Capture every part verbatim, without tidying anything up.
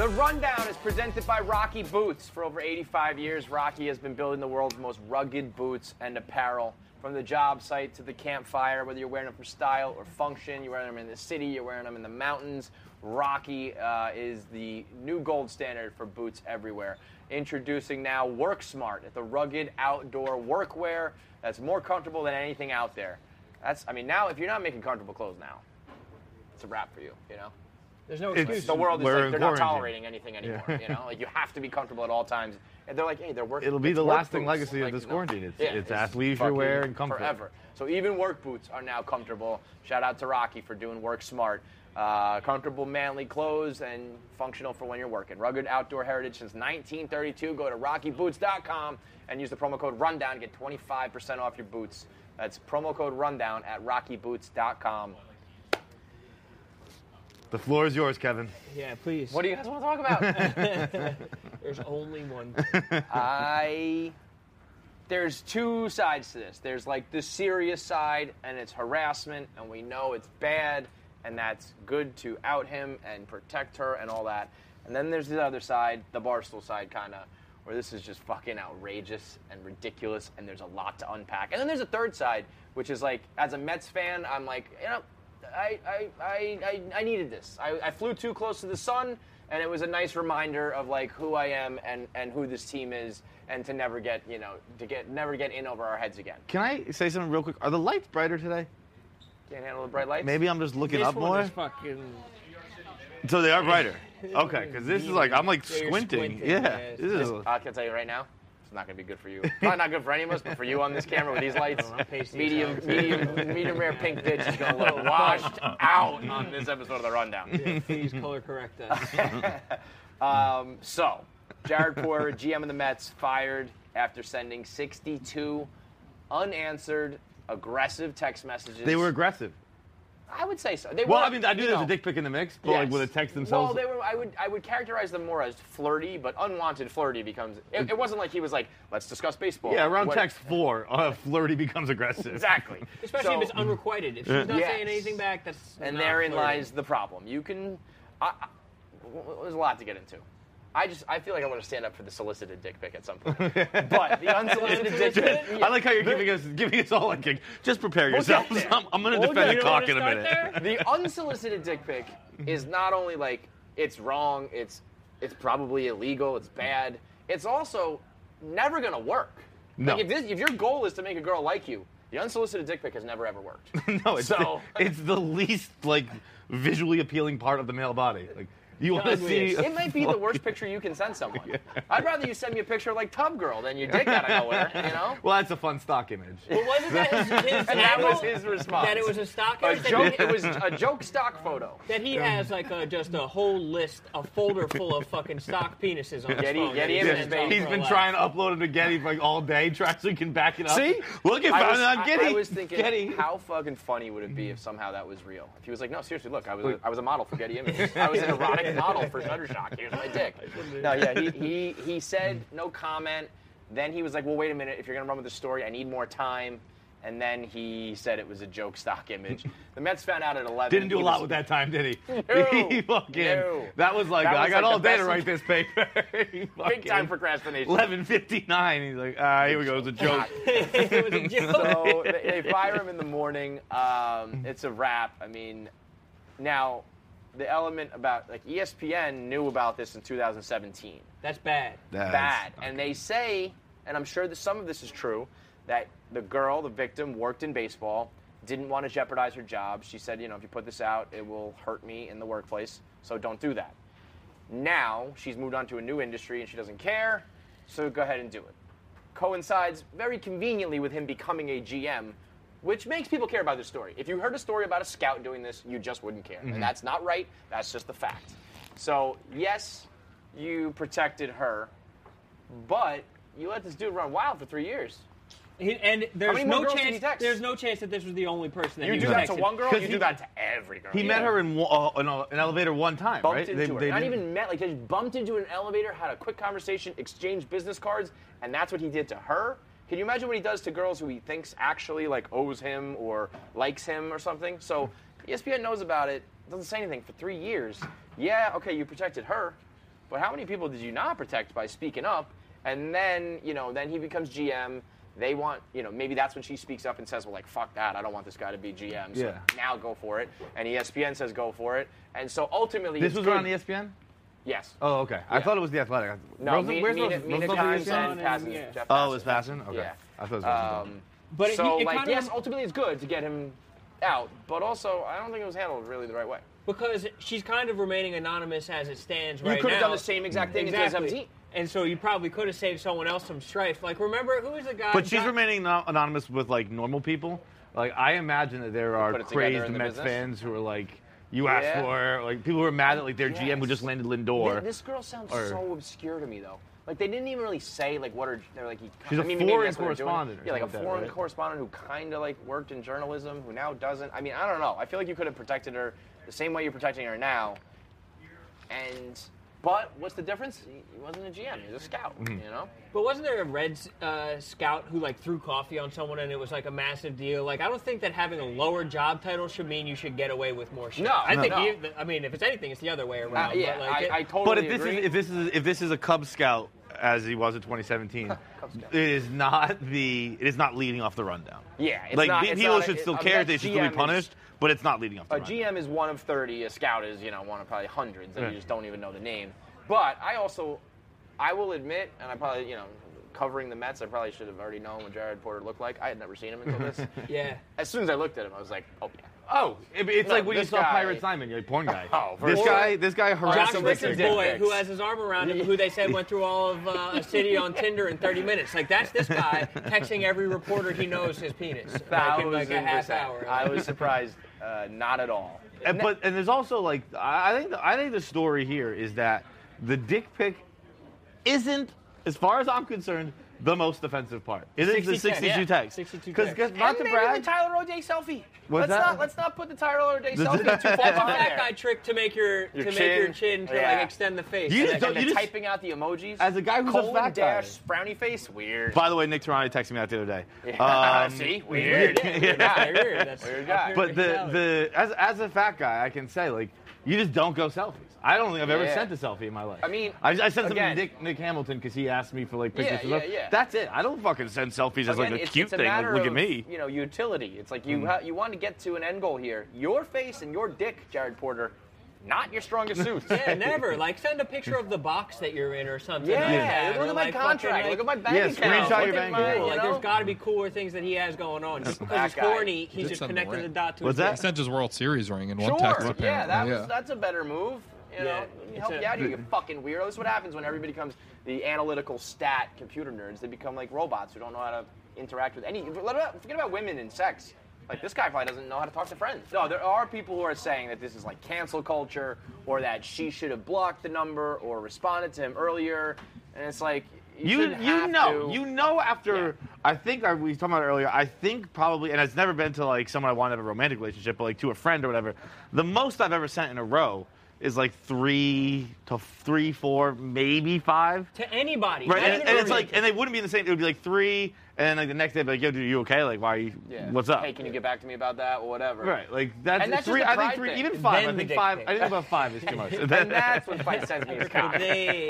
The Rundown is presented by Rocky Boots. For over eighty-five years, Rocky has been building the world's most rugged boots and apparel. From the job site to the campfire, whether you're wearing them for style or function, you're wearing them in the city, you're wearing them in the mountains, Rocky uh, is the new gold standard for boots everywhere. Introducing now Work Smart, the rugged outdoor workwear that's more comfortable than anything out there. That's, I mean, now if you're not making comfortable clothes now, it's a wrap for you, you know? There's no excuse. The world is We're like, in they're not quarantine. tolerating anything anymore, Yeah. you know? Like, you have to be comfortable at all times. And they're like, hey, they're working. It'll be it's the work lasting boots. legacy Like, of this no. quarantine. It's, Yeah, it's athleisure wear fucking and comfort. Forever. So even work boots are now comfortable. Shout out to Rocky for doing Work Smart. Uh, comfortable, manly clothes and functional for when you're working. Rugged outdoor heritage since nineteen thirty-two. Go to rocky boots dot com and use the promo code RUNDOWN to get twenty-five percent off your boots. That's promo code RUNDOWN at rocky boots dot com. The floor is yours, Kevin. Yeah, please. What do you guys want to talk about? There's only one. I... There's two sides to this. There's like the serious side, and it's harassment, and we know it's bad, and that's good to out him and protect her and all that. And then there's the other side, the Barstool side, kind of, where this is just fucking outrageous and ridiculous, and there's a lot to unpack. And then there's a third side, which is like, as a Mets fan, I'm like, you know, I I I, I, I needed this. I, I flew too close to the sun, and it was a nice reminder of like who I am and, and who this team is, and to never get, you know, to get never get in over our heads again. Can I say something real quick? Are the lights brighter today? Can't handle the bright lights? Maybe I'm just looking This up one more. is fucking. So they are brighter. Okay, because this is like, I'm like Yeah, you're squinting. squinting, Yeah. yeah. This is, I can tell you right now, it's not going to be good for you. Probably not good for any of us, but for you on this camera with these lights, I'm pasty medium, as medium, medium rare pink ditch is going to look washed out on this episode of The Rundown. Yeah, please color correct us. Um, so, Jared Porter, G M of the Mets, fired after sending sixty-two unanswered, aggressive text messages. they were aggressive. I would say so. They Well, were, I mean, I knew you there was know, a dick pic in the mix, but like yes. with the text themselves. Well, they were. I would. I would characterize them more as flirty, but unwanted flirty becomes. It, it wasn't like he was like, "Let's discuss baseball." yeah, around What- text four, uh, flirty becomes aggressive. Exactly. Especially So- if it's unrequited. If she's not Yes. saying anything back, that's And not therein flirting. lies the problem. You can. I, I, well, there's a lot to get into. I just. I feel like I want to stand up for the solicited dick pic at some point. But the unsolicited dick pic. I like how you're giving us giving us all like, just prepare yourselves. there. I'm, I'm going to Well, defend you a don't cock wanna in a start minute. there? The unsolicited dick pic is not only like it's wrong, it's it's probably illegal, it's bad. It's also never gonna work. No. Like if this, if your goal is to make a girl like you, the unsolicited dick pic has never ever worked. No, it's So- the, it's the least like visually appealing part of the male body. Like you want to see. It might be the worst picture you can send someone. I'd rather you send me a picture like Tub Girl than your dick out of nowhere, you know? Well, that's a fun stock image. But wasn't that his, his And that angle? was his response. That it was a stock A image? That joke, he- it was a joke stock photo. That he has like a, just a whole list, a folder full of fucking stock penises on his Getty- phone. that Getty he images, sends baby. out He's for a been laugh. trying to upload it to Getty for like all day, trying so he can back it up. See? Look at I found was, it on I- Getty. I was thinking, Getty. how fucking funny would it be if somehow that was real? If he was like, no, seriously, look, I was a, I was a model for Getty Images. I was an erotic model for Shutterstock. Here's my dick. No, yeah, he, he, he said no comment. Then he was like, well, wait a minute. If you're going to run with the story, I need more time. And then he said it was a joke stock image. The Mets found out at eleven. Didn't do a He lot was- with that time, did he? No. he fucking. No. That was like That I was got like all the day to best- write this paper. He Big fucking- time procrastination. eleven fifty-nine. He's like, ah, here we go. It's a joke. It was a joke. So they, they fire him in the morning. Um, it's a wrap. I mean, now the element about like E S P N knew about this in two thousand seventeen. That's bad. That's- Bad, and they say, and I'm sure that some of this is true, that the girl, the victim, worked in baseball, didn't want to jeopardize her job. She said, you know, if you put this out, it will hurt me in the workplace, so don't do that. Now she's moved on to a new industry and she doesn't care, so go ahead and do it. Coincides very conveniently with him becoming a G M, which makes people care about this story. If you heard a story about a scout doing this, you just wouldn't care. Mm-hmm. And that's not right. That's just the fact. So, yes, you protected her, but you let this dude run wild for three years. He, and there's many more no girls did he chance. text? There's no chance that this was the only person that You he do was that to texting. one girl, 'Cause you he- do that to every girl. He met her in, wa- uh, in a, an elevator one time, bumped right? into her. they Not didn't- even met. Like they just bumped into an elevator, had a quick conversation, exchanged business cards, and that's what he did to her. Can you imagine what he does to girls who he thinks actually like owes him or likes him or something? So E S P N knows about it. Doesn't say anything for three years. Yeah, okay, you protected her, But how many people did you not protect by speaking up? And then, you know, then he becomes G M. They want, you know, maybe that's when she speaks up and says, well, like, fuck that. I don't want this guy to be G M. So Yeah. now go for it. And E S P N says go for it. And so ultimately, This it's was good. on E S P N? Yes. Oh, okay. I Yeah. thought it was The Athletic. No, Rosen- me, where's Mina, Rosen- Mina Rosenthal Kimes E S P N? and Passan, Yeah. Jeff Oh, it was Passan. Passan? Okay. Yeah. I thought it was Rosenthal. Um, But it- so, it like, kinda yes, rem- ultimately it's good to get him out. But also, I don't think it was handled really the right way. Because she's kind of remaining anonymous as it stands right You could have now. done the same exact thing exactly. as T S M Z. And so you probably could have saved someone else some strife. Like, remember, who was the guy? But she's John- remaining no- anonymous with like normal people. Like I imagine that there are put it together crazed in the Mets business. fans who are like, "You asked Yeah. for," it," like people who are mad at like their G M who Yes. just landed Lindor. Th- This girl sounds Or- so obscure to me, though. Like they didn't even really say like what her. They're like, he, She's a I mean, maybe foreign that's what they're doing. correspondent or Yeah, like a something like that, foreign right? correspondent who kind of like worked in journalism, who now doesn't. I mean, I don't know. I feel like you could have protected her the same way you're protecting her now. And but what's the difference? He he wasn't a G M. He was a scout. Mm-hmm. You know. But wasn't there a Reds uh, scout who like threw coffee on someone and it was like a massive deal? Like I don't think that having a lower job title should mean you should get away with more shit. No, I think no. you, I mean if it's anything, it's the other way around. Uh, yeah, but like, it- I, I totally But if this agree. is if this is if this is a Cub Scout as he was in twenty seventeen, Scout. it is not the it is not leading off the rundown. Yeah, it's like not- pe- it's people not a- should it- still I mean, care. that They should G still M be is- punished, but it's not leading off the A rundown. G M is one of thirty. A scout is, you know, one of probably hundreds that Yeah. you just don't even know the name. But I also, I will admit, and I probably, you know, covering the Mets, I probably should have already known what Jared Porter looked like. I had never seen him until this. yeah. As soon as I looked at him, I was like, oh, yeah. Oh, it- it's No, like when you this saw guy- Pirate Simon, you're a porn guy. Oh, for this sure. guy, this guy Josh harassed some Richards' dick boy, pics. who has his arm around him, who they said went through all of uh, a city on Tinder in thirty minutes. Like, that's this guy texting every reporter he knows his penis. Like, in like a Thousand half percent. hour. I was surprised. Uh, not at all. And, but and there's also like I I think the, I think the story here is that the dick pic isn't, as far as I'm concerned, the most offensive part. It is the sixty text, sixty-two yeah. text. sixty-two Because text. not and to maybe brag. the Tyler O'Day selfie. What's let's that? not let's not put the Tyler O'Day The- selfie too far That's a behind fat there. guy trick to make your, Your to make chin. your chin to Yeah. like extend the face. You And, just the- don't- and you the just- typing out the emojis. As a guy who's a colon fat guy. dash frowny face. Weird. By the way, Nick Tarani texted me out the other day. Yeah. Um, See, Weird. weird. Weird guy. Weird. That's Weird up guy. here But in the reality. the as as a fat guy, I can say like you just don't go selfies. I don't think I've ever Yeah. sent a selfie in my life. I mean, I, I sent something to again- Nick, Nick Hamilton because he asked me for like pictures. Yeah, and yeah, stuff. yeah. That's it. I don't fucking send selfies as like Again, a it's, cute it's a thing. Like, matter look of, at me. You know, utility. It's like you ha- you want to get to an end goal here. Your face and your dick, Jared Porter, not your strongest suits. Yeah, never. Like, send a picture of the box that you're in or something. Yeah, like that, look or at my like contract. fucking, Look at my bank Yeah, account. screenshot Look your at bank my, account. Cool. you Like, know? there's got to be cooler things that he has going on. Just because That he's guy. corny, he's Did just send the connecting ring. the dot to What's his that? He sent his World Series ring in one Sure. text. Yeah, apparently. that yeah. was that's a better move. You know, Yeah, Let me it's help a- you out here, you fucking weirdo. This is what happens when everybody becomes the analytical stat computer nerds. They become like robots who don't know how to interact with any. Forget about, forget about women and sex. Like, this guy probably doesn't know how to talk to friends. No, there are people who are saying that this is like cancel culture, or that she should have blocked the number or responded to him earlier. And it's like, you, You shouldn't you have know to. you know after Yeah. I think I, we was talking about it earlier. I think probably, and it's never been to like someone I want to have a romantic relationship, but like to a friend or whatever. The most I've ever sent in a row is like three to three, four, maybe five. To anybody. Right, not and, even and it's romantic. like, and they wouldn't be in the same. It would be like three, and then like the next day, be like, yo, dude, you okay? Like, why are you? Yeah. What's up? Hey, can you get back to me about that or whatever? Right, like that's, And that's three. just a I think pride three, thing. even five. Then I the think dick five. pic. I think about five is too much. And that's when fight sends me his For cock. days.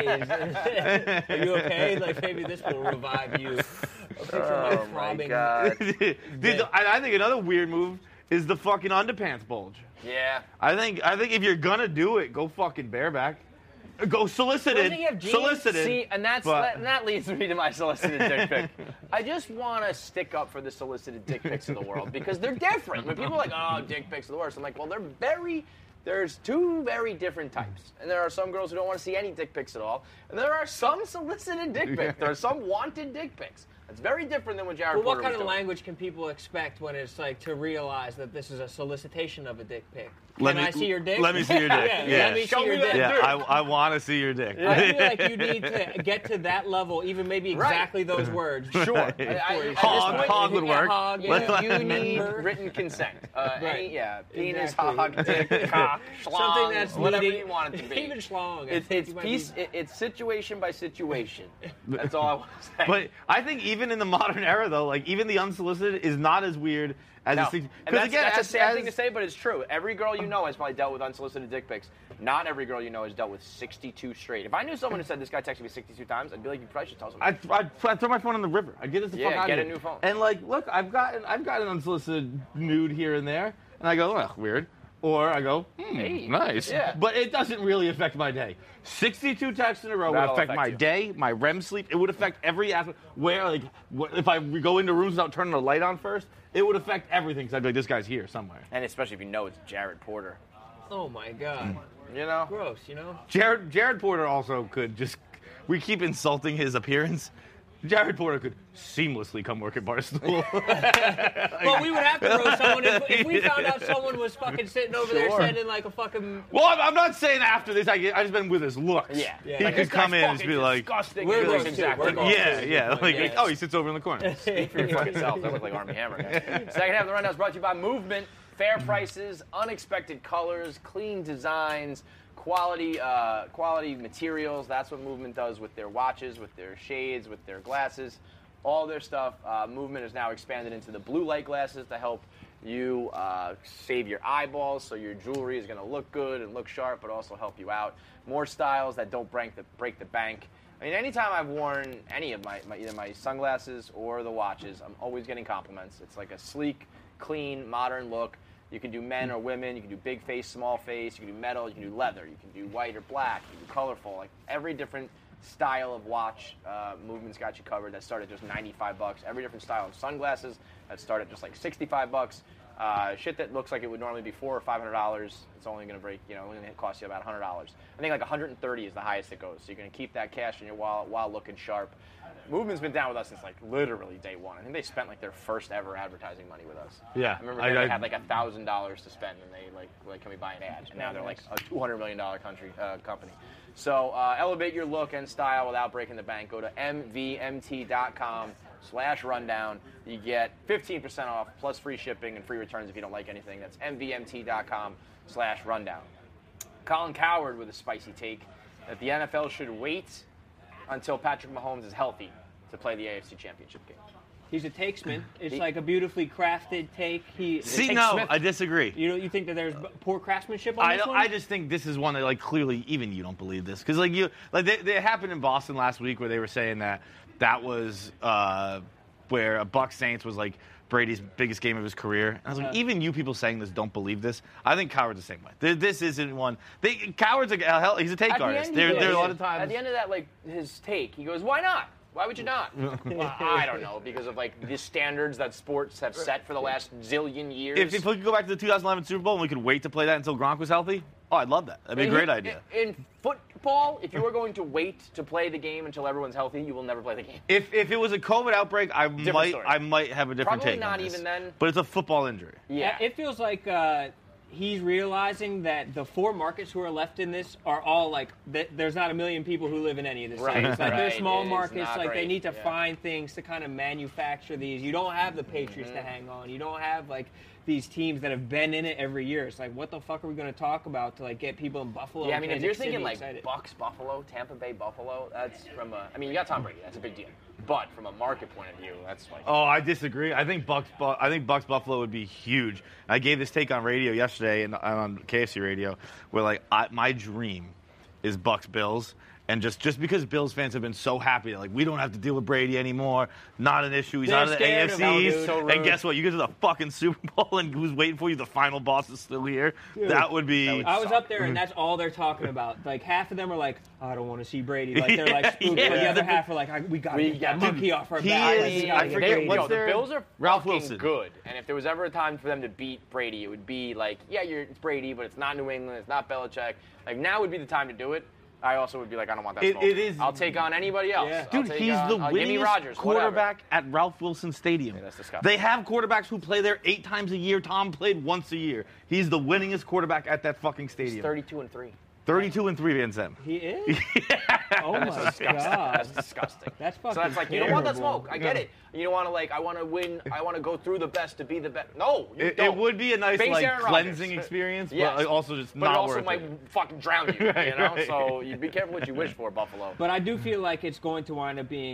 Are you okay? Like, maybe this will revive you. A picture of Oh my my throbbing. god. Dude, the- I I think another weird move is the fucking underpants bulge. Yeah. I think I think if you're gonna do it, go fucking bareback. Go solicited. Doesn't he have jeans? Solicited. See, and that's but- that, and that leads me to my solicited dick pic. I just want to stick up for the solicited dick pics of the world because they're different. When people are like, "Oh, dick pics are the worst," I'm like, "Well, they're very." There's two very different types, and there are some girls who don't want to see any dick pics at all, and there are some solicited dick pics. There are some wanted dick pics. It's very different than what Jared Well, what Porter kind was of doing. language can people expect when it's like to realize that this is a solicitation of a dick pic? Let Can me- I see your dick? let me see your dick. yeah, Yeah. let me Show see your me that dick. Yeah, dick. I, I want to see your dick. I feel like you need to get to that level, even maybe Right. exactly those words. Sure. I- I- Before you at this Hog, point, hog would Yeah, work. hog, yeah. Let- You let- need Member. written consent. Uh, Right. any, yeah, penis, Exactly. hog, dick, cock, schlong, Something that's whatever needing- you want it to be. Even schlong. I It's, think it's you might piece. be- It, it's situation by situation. That's all I want to say. But I think even even in the modern era, though, like even the unsolicited is not as weird as No. a sixty. And that's, again, that's as, a sad as, thing to say, but it's true. Every girl you know has probably dealt with unsolicited dick pics. Not every girl you know has dealt with sixty-two straight. If I knew someone who said this guy texted me sixty-two times, I'd be like, you probably should tell someone. I'd, I'd, I'd throw my phone in the river. I'd get this the Yeah, fuck out get of a here. new phone. And like, look, I've gotten I've gotten unsolicited nude here and there, and I go, ugh, weird. Or I go, hmm, Hey. nice. Yeah. But it doesn't really affect my day. sixty-two texts in a row That'll would affect, affect my you. day, my R E M sleep. It would affect every aspect. Where, like, wh- if I go into rooms without turning the light on first, it would affect everything. Because I'd be like, this guy's here somewhere. And especially if you know it's Jared Porter. Oh my god. You know? Gross, you know? Jared Jared Porter also could just. We keep insulting his appearance. Jared Porter could seamlessly come work at Barstool. But we would have to roast someone if, if we found out someone was fucking sitting over there Sure. sending like a fucking. Well, I'm, I'm not saying after this. I get, I just been with his looks. Yeah. Yeah. He Like, could this guy's come in and just fucking be like, disgusting. We're You're like, gross, too. exactly. We're gross. yeah, yeah, like, Yeah. like, oh, he sits over in the corner. Speak for your fucking self. That look like Armie Hammer. Guys. Second half of the rundown is brought to you by Movement. Fair prices, unexpected colors, clean designs, quality uh, quality materials. That's what Movement does with their watches, with their shades, with their glasses, all their stuff. Uh, Movement is now expanded into the blue light glasses to help you uh, save your eyeballs, so your jewelry is going to look good and look sharp, but also help you out. More styles that don't break the break the bank. I mean, anytime I've worn any of my, my either my sunglasses or the watches, I'm always getting compliments. It's like a sleek, clean, modern look. You can do men or women. You can do big face, small face. You can do metal. You can do leather. You can do white or black. You can do colorful. Like every different style of watch, uh, Movement's got you covered. That start at just ninety-five bucks. Every different style of sunglasses that start at just like sixty-five bucks. Uh, shit that looks like it would normally be four or five hundred dollars. It's only going to break, you know, only going to cost you about a hundred dollars. I think like one hundred thirty is the highest it goes. So you're going to keep that cash in your wallet while looking sharp. Movement's been down with us since like literally day one. I think they spent like their first ever advertising money with us. Yeah. I remember I- they I- had like a thousand dollars to spend, and they like, like, can we buy an ad? And now they're like a two hundred million dollar country uh, company. So uh, elevate your look and style without breaking the bank. Go to m v m t dot com slash rundown. You get fifteen percent off plus free shipping and free returns if you don't like anything. That's m v m t dot com slash rundown. Colin Cowherd with a spicy take that the N F L should wait until Patrick Mahomes is healthy to play the A F C Championship game. He's a takesman. It's He- like a beautifully crafted take. He. See, Take no, Smith. I disagree. You know, you think that there's poor craftsmanship on I this don't, one? I just think this is one that like clearly even you don't believe this because like you like they, they happened in Boston last week where they were saying that that was uh, where a Bucs Saints was like Brady's biggest game of his career. And I was like, Uh. even you people saying this don't believe this. I think Coward's the same way. This, this isn't one. They, Coward's a hell. He's a take At the artist. end, There, he there are a goes- lot of times. At the end of that, like his take, he goes, "Why not? Why would you not?" Well, I don't know, because of like the standards that sports have set for the last zillion years. If, if we could go back to the two thousand eleven Super Bowl and we could wait to play that until Gronk was healthy, oh, I'd love that. That'd be a In- great idea. In, in football, if you were going to wait to play the game until everyone's healthy, you will never play the game. If if it was a COVID outbreak, I might story. I might have a different Probably take. not on this. even then. But it's a football injury. Yeah. It feels like uh, he's realizing that the four markets who are left in this are all like, th- there's not a million people who live in any of the Right, states. Like they're right. small It is markets. not Like they great. need to Yeah. find things to kind of manufacture these. You don't have the Patriots Mm-hmm. to hang on. You don't have like these teams that have been in it every year. It's like, what the fuck are we going to talk about to like get people in Buffalo? Yeah, I and mean, if Kansas you're City thinking like excited? Bucks, Buffalo, Tampa Bay, Buffalo, that's from a. I mean, you got Tom Brady. That's a big deal. But from a market point of view, that's like. Oh, I disagree. I think Bucks. Bu- I think Bucks Buffalo would be huge. I gave this take on radio yesterday and on K F C radio, where like I, my dream is Bucks Bills, and just just because Bills fans have been so happy that like we don't have to deal with Brady anymore, not an issue. He's They're out of the scared A F of him, C. dude. So And rude. guess what? You get to the fucking Super Bowl, and who's waiting for you? The final boss is still here. That would be. That would I was suck. up there, and that's all they're talking about. Like half of them are like, "I don't want to see Brady." Like they're like Yeah, spooked. yeah. But the other half are like, I, "We got to We get that got- monkey off our he back." is- Like, we I gotta get forget Brady. what's Yo, the their- Bills are Ralph fucking Wilson. good, and if there was ever a time for them to beat Brady, it would be like, yeah, you're it's Brady, but it's not New England, it's not Belichick. Like now would be the time to do it. I also would be like, I don't want that It- smoke. it is- I'll take on anybody else. Yeah. I'll Dude, take he's on, the uh, give me winningest Rodgers, quarterback at Ralph Wilson Stadium. Yeah, that's disgusting. They have quarterbacks who play there eight times a year. Tom played once a year. He's the winningest quarterback at that fucking He's stadium. thirty-two and three. thirty-two and three against them. He is. Oh my That's god. disgusting. That's fucking So that's like, you don't want that terrible. smoke. I get it. You don't want to like, I want to win. I want to go through the best to be the best. No, you It, don't. it would be a nice Face like Aaron Rodgers. cleansing experience, Yes. but like, also just But not it also worth might it. fucking drown you. Right, you know, right. so you be careful what you wish for, Buffalo. But I do feel like it's going to wind up being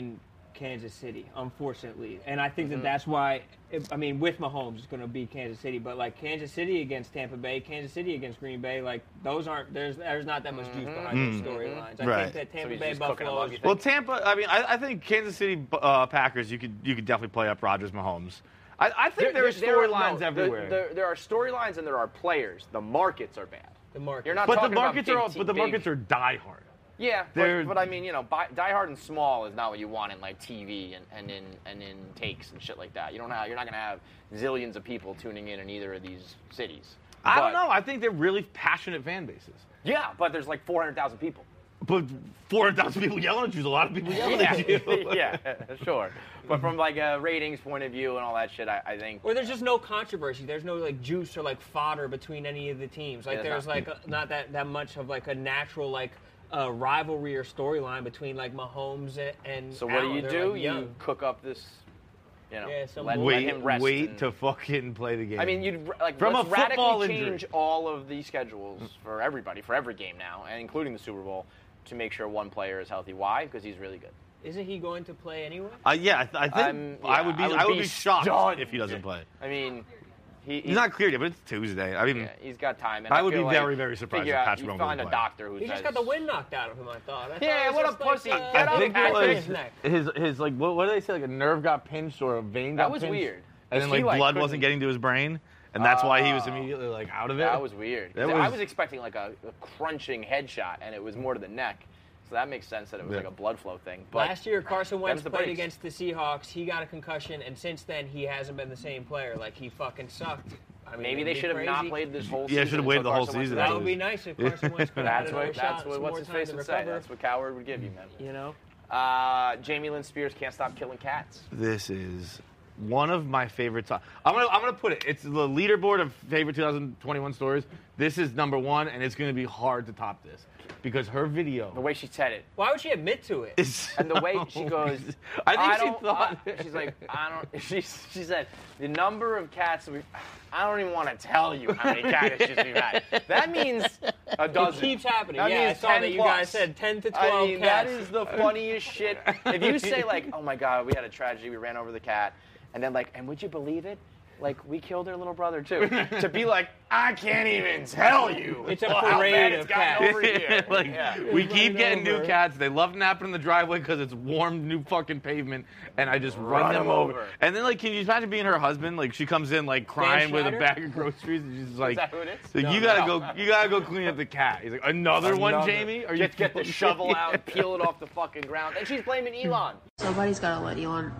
Kansas City, unfortunately. And I think Mm-hmm. that that's why, I mean, with Mahomes, it's going to be Kansas City. But, like, Kansas City against Tampa Bay, Kansas City against Green Bay, like, those aren't, there's there's not that much juice behind those storylines. I Right. think that So Tampa he's Bay, just cooking them Buffalo up, you is think? Well, Tampa. I mean, I, I think Kansas City uh, Packers. You could you could definitely play up Rodgers, Mahomes. I, I think there, are storylines no, everywhere. There, there are storylines and there are players. The markets are bad. the market. You're not but the talking about markets are big all, te- but the big- markets are diehard. Yeah, They're- but, but I mean, you know, buy, Die Hard and small is not what you want in like T V and, and in and in takes and shit like that. You don't have, you're not going to have zillions of people tuning in in either of these cities. I But- don't know. I think they're really passionate fan bases. Yeah, but there's like four hundred thousand people. But four hundred thousand people yelling at you is a lot of people yelling Yeah, at you. yeah, sure. But from like a ratings point of view and all that shit, I, I think. Or there's just no controversy. There's no like juice or like fodder between any of the teams. Like Yeah, there's not- like a, not that, that much of like a natural like uh, rivalry or storyline between like Mahomes and. and So what do Allen. you They're, do? like, you young. cook up this, you know, Yeah, some let, let Wait, him rest. wait and- to fucking play the game. I mean, you'd like From a let's football radically injury. change all of the schedules for everybody for every game now, and including the Super Bowl, to make sure one player is healthy. Why? Because he's really good. Isn't he going to play anyway? Uh, yeah, I, th- I think I'm- I yeah, would be. I I would would, be be shocked stunned. if he doesn't play. I mean, he, He's not cleared yet, but it's Tuesday. I mean, Yeah, he's got time. And I I, would feel be like very, very surprised figure if out- Patrick you Mahomes find a doesn't play. doctor who He says, just got the wind knocked out of him. I thought. I thought Yeah, it was what a just like, pussy. uh, Get I up, think it Patrick. was his neck. his his like what, what do they say? Like a nerve got pinched or a vein got That was pinched, weird. and then He, like like, blood couldn't- wasn't getting to his brain, and that's why he was Oh. immediately like out of it. That was weird. That I was- was expecting like a, a crunching headshot, and it was more to the neck. So that makes sense that it was Yeah. like a blood flow thing. But Last year, Carson Wentz them's the played breaks. against the Seahawks. He got a concussion, and since then, he hasn't been the same player. Like, he fucking sucked. I mean, maybe it'd they be should have not crazy. played this whole Yeah, season. should have waited until the whole Carson Wentz season. was That out. would be nice if Carson Wentz could have had That's another what shot, that's some what more what's his time face to would say. recover. That's what Coward would give you, man. You know? Uh, Jamie Lynn Spears can't stop killing cats. This is one of my favorite times. I'm gonna I'm gonna put it. It's the leaderboard of favorite two thousand twenty-one stories. This is number one, and it's gonna be hard to top this because her video The way she said it. Why would she admit to it? is And the way she goes, I think she don't, thought. I- she's like, I don't. She she said the number of cats we. I don't even want to tell you how many cat issues we've had. That means a It dozen. keeps happening. That Yeah, I means saw ten that you plus. guys said ten to twelve I mean, that cats. is the funniest shit. If you say like, oh my god, we had a tragedy, we ran over the cat, and then like, and would you believe it? Like we killed her little brother too. To be like, I can't even tell you. It's a how parade bad of it's gotten cats. over here. like Yeah. we It's keep running getting new over. cats. They love napping in the driveway because it's warm, new fucking pavement, and I just run, Run them them over. over. And then like, can you imagine being her husband? Like she comes in like crying with a Schneider? bag of groceries, and she's like, that who it is? so No, you gotta no. go, you gotta go clean up the cat. He's like, another, one, Another. Jamie? Are get, you get the shovel out, peel it off the fucking ground, and she's blaming Elon. Somebody's got to let Elon.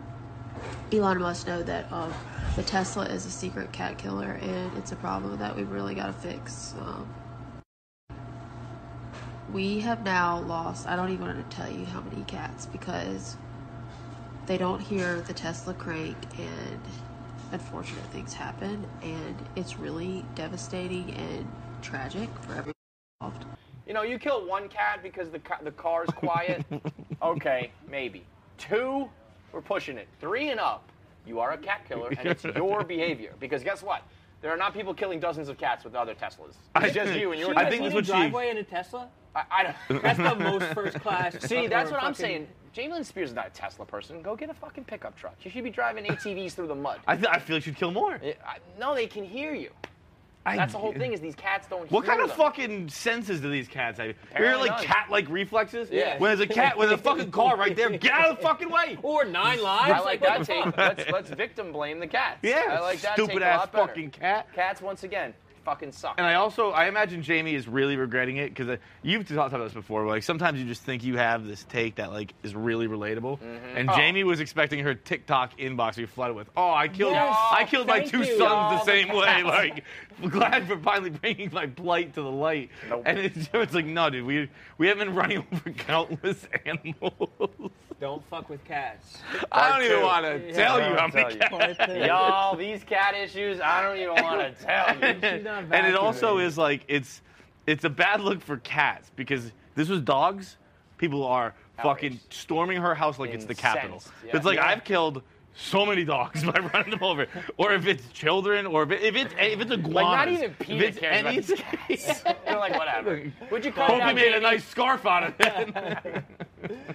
Elon must know that um, the Tesla is a secret cat killer, and it's a problem that we've really got to fix. Um, we have now lost. I don't even want to tell you how many cats because they don't hear the Tesla crank, and unfortunate things happen, and it's really devastating and tragic for everyone involved. You know, you kill one cat because the ca- the car's quiet. Okay, maybe. Two, we're pushing it. Three and up, you are a cat killer, and it's your behavior. Because guess what? There are not people killing dozens of cats with other Teslas. It's just you and your I Tesla. think You that's need what a she- driveway in a Tesla? I, I don't. That's the most first class. See, that's or what I'm fucking- saying. Jamie Lynn Spears is not a Tesla person. Go get a fucking pickup truck. You should be driving A T Vs through the mud. I, th- I feel like she'd kill more. I- I- no, they can hear you. I- That's the whole thing is these cats don't What hear kind of them. fucking senses do these cats have? You're Apparently like none. cat-like reflexes. Yeah. When there's a cat with a fucking car right there, get out of the fucking way. Or nine lives? I like what that the take. fuck? Let's, let's victim blame the cats. Yeah. I like that take Stupid a ass lot better. fucking cat. Cats, once again, fucking suck. And I also, I imagine Jamie is really regretting it because you've talked about this before. Like sometimes you just think you have this take that like is really relatable, and Oh. Jamie was expecting her TikTok inbox to be flooded with, "Oh, I killed, Yes, I killed my thank two you. sons All the the same way." cats. Like, glad for finally bringing my plight to the light. Nope. And it's, it's like, no, dude, we we have been running over countless animals. Don't fuck with cats. I don't Part even two. want to Yeah. tell you I how won't many tell you. cats. Part two. Y'all, these cat issues, I don't even want to tell you. She's not And it also vacuuming. is like it's it's a bad look for cats because this was dogs. People are fucking Outraged. storming her house like it's the Capitol. Incensed, yeah. It's like Yeah. I've killed so many dogs by running them over, or if it's children, or if, it, if it's if it's iguanas. Like, not even if Peter it's cares about any- these cats. They're like, whatever. Would you cut it Hope out, he made a Jamie? nice scarf out of it. That's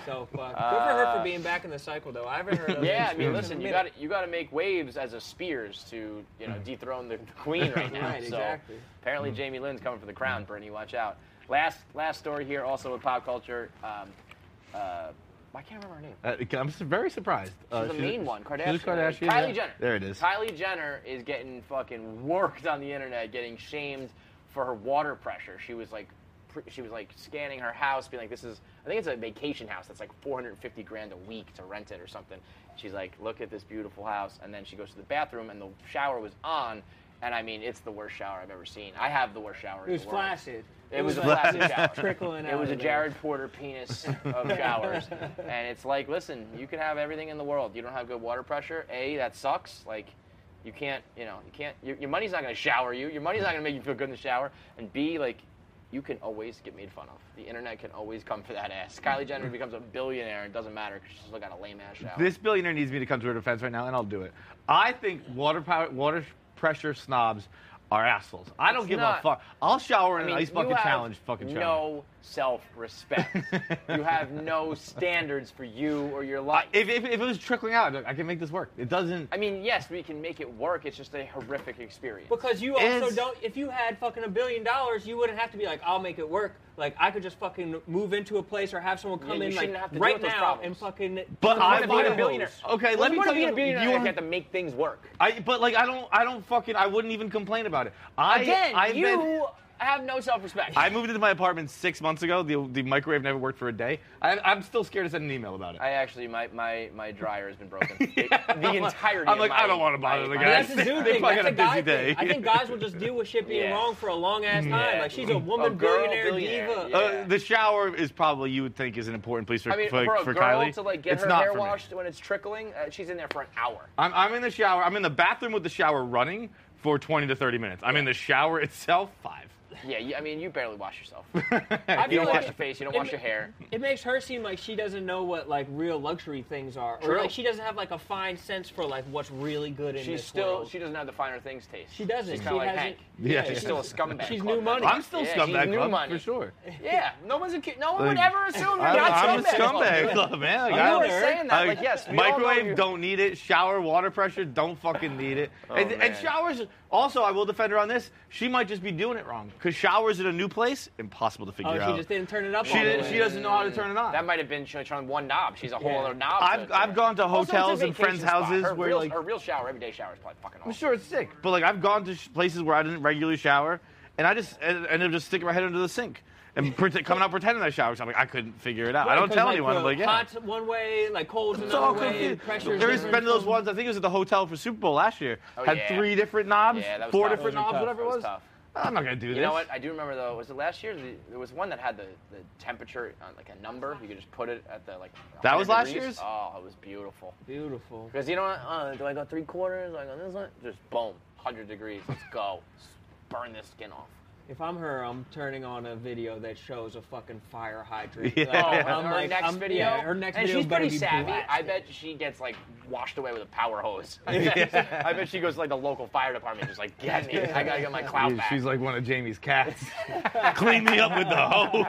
so fucked. Good for her for being back in the cycle, though. I haven't heard of Yeah, it I mean, in a listen, you minute. got you got to make waves as a Spears to you know dethrone the, the queen right now. Right, so exactly. apparently Jamie Lynn's coming for the crown. Brittany, watch out. Last last story here, also with pop culture. Um, uh, I can't remember her name. Uh, I'm just very surprised. She's Uh, the main one, Kardashian. She's a Kardashian. Kylie yeah. Jenner. There it is. Kylie Jenner is getting fucking worked on the internet, getting shamed for her water pressure. She was like, pre- she was like scanning her house, being like, "This is, I think it's a vacation house that's like four hundred fifty grand a week to rent it or something." She's like, "Look at this beautiful house," and then she goes to the bathroom and the shower was on, and I mean, it's the worst shower I've ever seen. I have the worst shower. It in was the world. flaccid. It was a like flaccid just shower. trickling out. It was a of there. Jared Porter penis of showers. And it's like, listen, you can have everything in the world. You don't have good water pressure. A, that sucks. Like, you can't, you know, you can't, your, your money's not going to shower you. Your money's not going to make you feel good in the shower. And B, like, you can always get made fun of. The internet can always come for that ass. Kylie Jenner becomes a billionaire. It doesn't matter because she's still got a lame ass shower. This billionaire needs me to come to her defense right now, and I'll do it. I think water power, water pressure snobs are assholes. I don't It's give not. a fuck. I'll shower in I mean, an ice you bucket have challenge. Fucking shower. no self-respect. You have no standards for you or your I, life. if, if, if it was trickling out, I can make this work. It doesn't. I mean, yes, we can make it work. It's just a horrific experience. Because you also It's- don't. If you had fucking a billion dollars, you wouldn't have to be like, "I'll make it work." Like I could just fucking move into a place or have someone come Yeah, you in like shouldn't have to deal right with those now problems. and fucking. But fucking I What's the might point have of billionaire? Okay, What's let the me point tell of being you. a billionaire? you You have to make things work. I, but like I don't, I don't fucking, I wouldn't even complain about it. I, Again, I've you been, have no self-respect. I moved into my apartment six months ago. The, the microwave never worked for a day. I, I'm still scared to send an email about it. I actually, my, my, my dryer has been broken. The, the entirety. I'm like, of my, I don't wanna bother my- the my- guys. That's a dude They thing. probably That's a got a guy busy day. thing. I think guys will just deal with shit being Yeah. wrong for a long ass time. Yeah. Like she's a A woman girl billionaire, billionaire, diva. yeah. Uh, the shower is probably you would think is an important place for I mean, for, for a for girl Kylie. to like get it's her not hair for me. washed when it's trickling, uh, she's in there for an hour. I'm, I'm in the shower. I'm in the bathroom with the shower running for twenty to thirty minutes. I'm in the shower itself five. Yeah, you, I mean, you barely wash yourself. I You feel don't like wash it- your face. You don't it wash ma- your hair. It makes her seem like she doesn't know what like real luxury things are, or True. like she doesn't have like a fine sense for like what's really good in She's this still, world. she doesn't have the finer things taste. She doesn't. She's She kind of like hasn't- Hank. Yeah, she's yeah. still a scumbag. She's club new money. I'm still Yeah, scumbag she's new club money. for sure. Yeah, no one's a kid. No one would Like, ever assume you're I'm, not I'm a scumbag. club. scumbag club, man. Like, You I were don't- saying that, like, like, yes, we all know microwave you- don't need it. Shower water pressure don't fucking need it. Oh, and, and man. showers. Also, I will defend her on this. She might just be doing it wrong because showers in a new place impossible to figure Oh, she out. just didn't turn it up. She all the didn't- way. she doesn't know how to turn it on. That might have been she turned one knob. She's a whole Yeah. other knob. I've to- I've gone to Also, it's a hotels and friends' vacation spot. houses her where real, like her real shower, everyday shower is probably fucking awesome. I'm sure it's sick, but like I've gone to sh- places where I didn't regularly shower, and I just and, and I'm just sticking my head under the sink and pretend, coming out pretending I showered. So I'm like I couldn't figure it out. I Right, don't 'cause, tell like, anyone. the I'm like, yeah. Hot's one way, like cold's It's another all way. confused. Pressure's There's different been those from- ones. I think it was at the hotel for Super Bowl last year. Oh, Had yeah. three different knobs, Yeah, that was four tough. different Those are knobs, tough. whatever That it was was. tough. I'm not gonna do this. You know what? I do remember though. Was it last year? The- There was one that had the, the temperature on like a number. You could just put it at the like. That was one hundred last degrees. year's? Oh, it was beautiful. Beautiful. Because you know what? Uh, do I go three quarters? Do I go this one? Just boom, one hundred degrees. Let's go. Burn this skin off. If I'm her, I'm turning on a video that shows a fucking fire hydrant. Yeah. Like, Oh, I'm her like, next I'm- video. Yeah, her next and video she's better pretty be savvy. blasted. I bet she gets like washed away with a power hose. I bet, I bet she goes to like the local fire department, just like get me. I gotta get my clout back. She's like one of Jamie's cats. Clean me up with the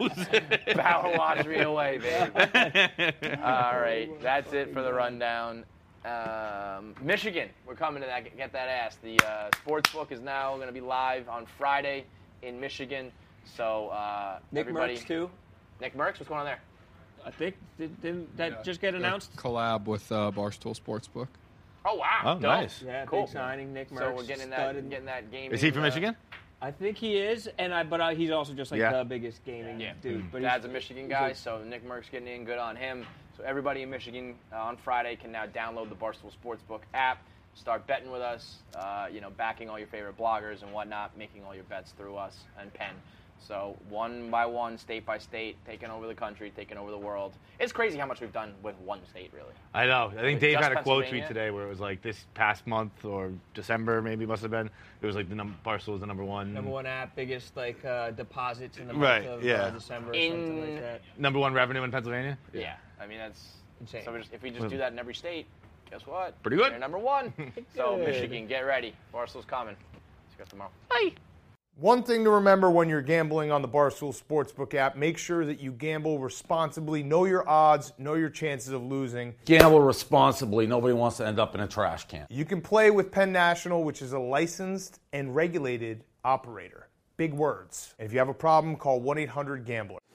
hose. Power wash me away, babe. All right, that's it for the rundown. Um, Michigan, we're coming to that. Get that ass. The uh, sports book is now going to be live on Friday in Michigan. So uh, Nick everybody, Merckx too. Nick Merckx, what's going on there? I think did, didn't that Yeah. just get announced? A collab with uh, Barstool Sportsbook. Oh wow! Oh, Dope. nice. Yeah, Cool. big signing. Nick Merckx. So we're getting that, studded. getting that game. Is he from Michigan? I think he is, and I but I, he's also just like Yeah. the biggest gaming Yeah. dude. But Dad's a he's, Michigan he's guy, a- so Nick Merckx getting in, good on him. So everybody in Michigan uh, on Friday can now download the Barstool Sportsbook app, start betting with us, uh, you know, backing all your favorite bloggers and whatnot, making all your bets through us and Penn. So one by one, state by state, taking over the country, taking over the world. It's crazy how much we've done with one state, really. I know. I think Like, Dave just had a quote Pennsylvania? tweet today where it was like this past month or December maybe must have been. It was like the num- Barstool was the number one. number one app, biggest like uh, deposits in the Right, month of yeah. uh, December or In- something like that. Number one revenue in Pennsylvania. Yeah, I mean that's Insane. So we just, if we just do that in every state, guess what? Pretty good. They're number one. So Good. Michigan, get ready. Barstool's coming. See you guys tomorrow. Bye. One thing to remember when you're gambling on the Barstool Sportsbook app, make sure that you gamble responsibly, know your odds, know your chances of losing. Gamble responsibly. Nobody wants to end up in a trash can. You can play with Penn National, which is a licensed and regulated operator. Big words. And if you have a problem, call one eight hundred gambler.